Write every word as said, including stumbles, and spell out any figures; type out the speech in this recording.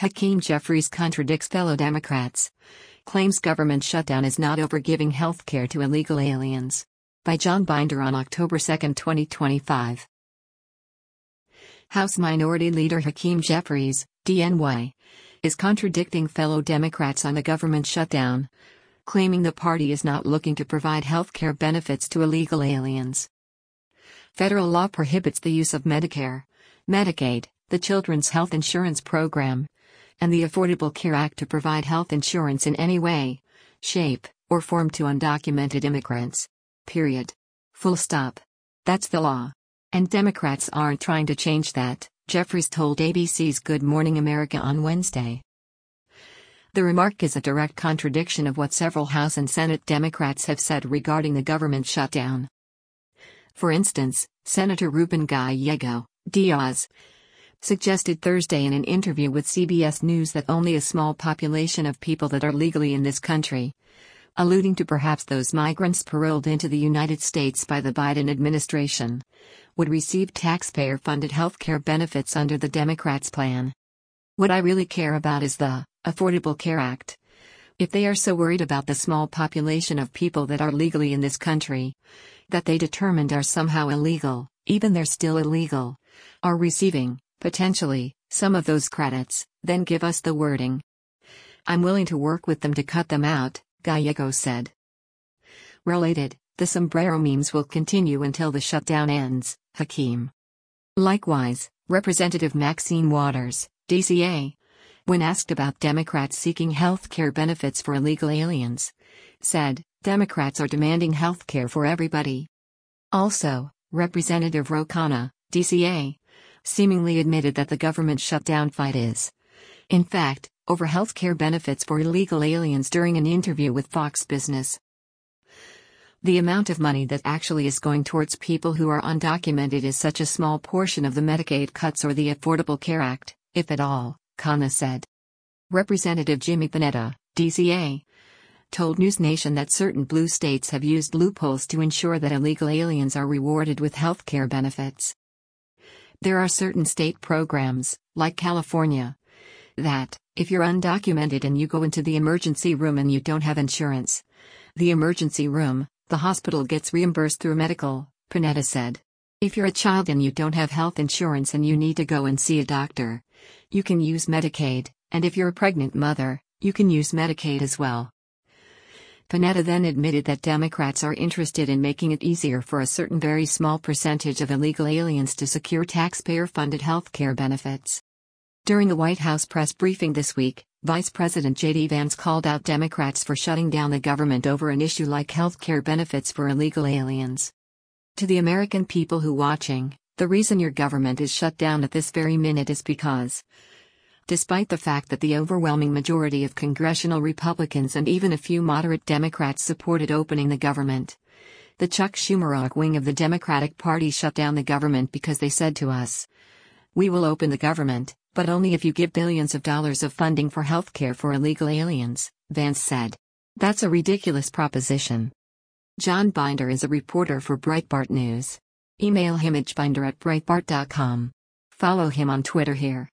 Hakeem Jeffries contradicts fellow Democrats. Claims government shutdown is not over giving health care to illegal aliens. By John Binder on October second, twenty twenty-five. House Minority Leader Hakeem Jeffries, D N Y, is contradicting fellow Democrats on the government shutdown, claiming the party is not looking to provide health care benefits to illegal aliens. Federal law prohibits the use of Medicare, Medicaid, the Children's Health Insurance Program, and the Affordable Care Act to provide health insurance in any way, shape, or form to undocumented immigrants. Period. Full stop. That's the law. And Democrats aren't trying to change that, Jeffries told A B C's Good Morning America on Wednesday. The remark is a direct contradiction of what several House and Senate Democrats have said regarding the government shutdown. For instance, Senator Ruben Gallego Diaz suggested Thursday in an interview with C B S News that only a small population of people that are legally in this country, alluding to perhaps those migrants paroled into the United States by the Biden administration, would receive taxpayer-funded health care benefits under the Democrats' plan. What I really care about is the Affordable Care Act. If they are so worried about the small population of people that are legally in this country, that they determined are somehow illegal, even they're still illegal, are receiving, potentially, some of those credits, then give us the wording. I'm willing to work with them to cut them out, Gallego said. Related, the sombrero memes will continue until the shutdown ends, Hakeem. Likewise, Representative Maxine Waters, D C A, when asked about Democrats seeking health care benefits for illegal aliens, said, Democrats are demanding health care for everybody. Also, Representative Ro Khanna, D C A, seemingly admitted that the government shutdown fight is, in fact, over health care benefits for illegal aliens during an interview with Fox Business. The amount of money that actually is going towards people who are undocumented is such a small portion of the Medicaid cuts or the Affordable Care Act, if at all, Khanna said. Representative Jimmy Panetta, D C A, told NewsNation that certain blue states have used loopholes to ensure that illegal aliens are rewarded with health care benefits. There are certain state programs, like California, that, if you're undocumented and you go into the emergency room and you don't have insurance, the emergency room, the hospital gets reimbursed through medical, Panetta said. If you're a child and you don't have health insurance and you need to go and see a doctor, you can use Medicaid, and if you're a pregnant mother, you can use Medicaid as well. Panetta then admitted that Democrats are interested in making it easier for a certain very small percentage of illegal aliens to secure taxpayer-funded health care benefits. During the White House press briefing this week, Vice President J D Vance called out Democrats for shutting down the government over an issue like health care benefits for illegal aliens. To the American people who watching, the reason your government is shut down at this very minute is because, despite the fact that the overwhelming majority of congressional Republicans and even a few moderate Democrats supported opening the government, the Chuck Schumer wing of the Democratic Party shut down the government because they said to us, "We will open the government, but only if you give billions of dollars of funding for health care for illegal aliens," Vance said. That's a ridiculous proposition. John Binder is a reporter for Breitbart News. Email him at binder at breitbart dot com. Follow him on Twitter here.